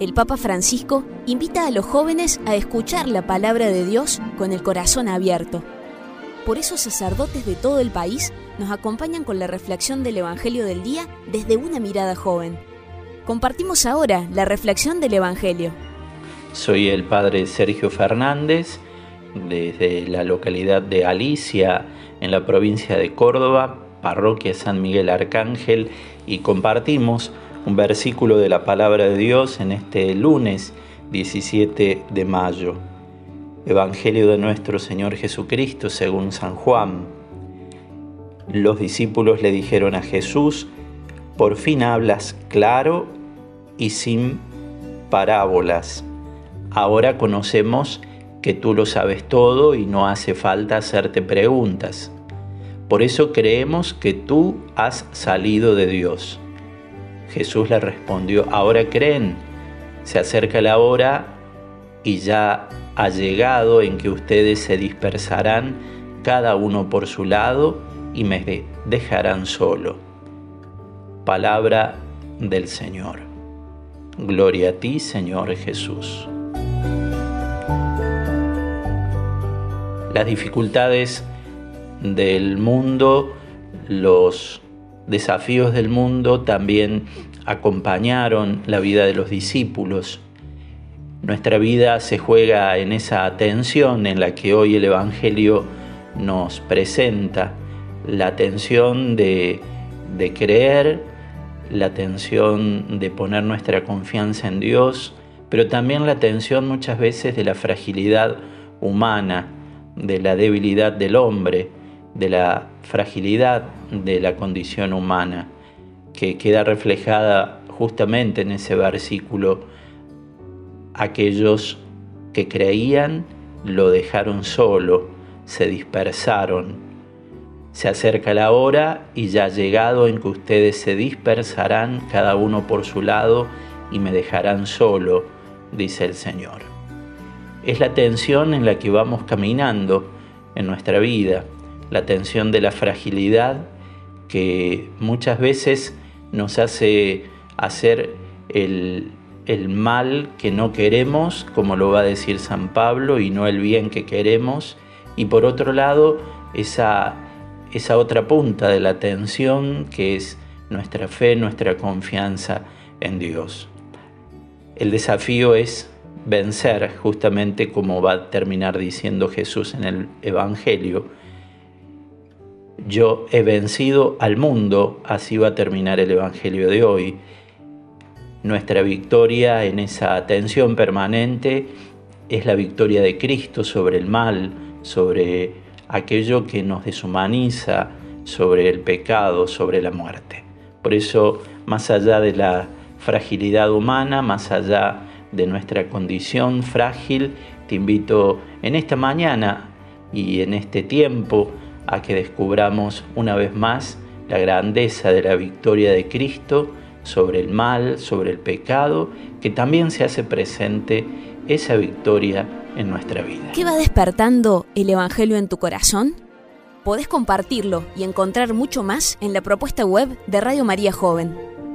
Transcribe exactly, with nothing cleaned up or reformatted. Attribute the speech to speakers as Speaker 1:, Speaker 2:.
Speaker 1: el Papa Francisco invita a los jóvenes a escuchar la palabra de Dios con el corazón abierto. Por eso sacerdotes de todo el país nos acompañan con la reflexión del Evangelio del día desde una mirada joven. Compartimos ahora la reflexión del Evangelio.
Speaker 2: Soy el padre Sergio Fernández, desde la localidad de Alicia, en la provincia de Córdoba, parroquia San Miguel Arcángel, y compartimos un versículo de la palabra de Dios en este lunes diecisiete de mayo. Evangelio de nuestro Señor Jesucristo según San Juan. Los discípulos le dijeron a Jesús: por fin hablas claro y sin parábolas. Ahora conocemos que tú lo sabes todo y no hace falta hacerte preguntas. Por eso creemos que tú has salido de Dios. Jesús le respondió: ahora creen, se acerca la hora y ya ha llegado en que ustedes se dispersarán cada uno por su lado y me dejarán solo. Palabra del Señor. Gloria a ti, Señor Jesús. Las dificultades del mundo, los desafíos del mundo también acompañaron la vida de los discípulos. Nuestra vida se juega en esa tensión en la que hoy el Evangelio nos presenta, la tensión de, de creer, la tensión de poner nuestra confianza en Dios, pero también la tensión muchas veces de la fragilidad humana, de la debilidad del hombre, de la fragilidad de la condición humana, que queda reflejada justamente en ese versículo. Aquellos que creían lo dejaron solo, se dispersaron. Se acerca la hora y ya ha llegado en que ustedes se dispersarán cada uno por su lado y me dejarán solo, dice el Señor. Es la tensión en la que vamos caminando en nuestra vida, la tensión de la fragilidad que muchas veces nos hace hacer el, el mal que no queremos, como lo va a decir San Pablo, y no el bien que queremos. Y por otro lado, esa, esa otra punta de la tensión que es nuestra fe, nuestra confianza en Dios. El desafío es vencer, justamente como va a terminar diciendo Jesús en el Evangelio. Yo he vencido al mundo, así va a terminar el Evangelio de hoy. Nuestra victoria en esa tensión permanente es la victoria de Cristo sobre el mal, sobre aquello que nos deshumaniza, sobre el pecado, sobre la muerte. Por eso, más allá de la fragilidad humana, más allá de nuestra condición frágil, te invito en esta mañana y en este tiempo a que descubramos una vez más la grandeza de la victoria de Cristo sobre el mal, sobre el pecado, que también se hace presente esa victoria en nuestra vida.
Speaker 1: ¿Qué va despertando el Evangelio en tu corazón? Podés compartirlo y encontrar mucho más en la propuesta web de Radio María Joven.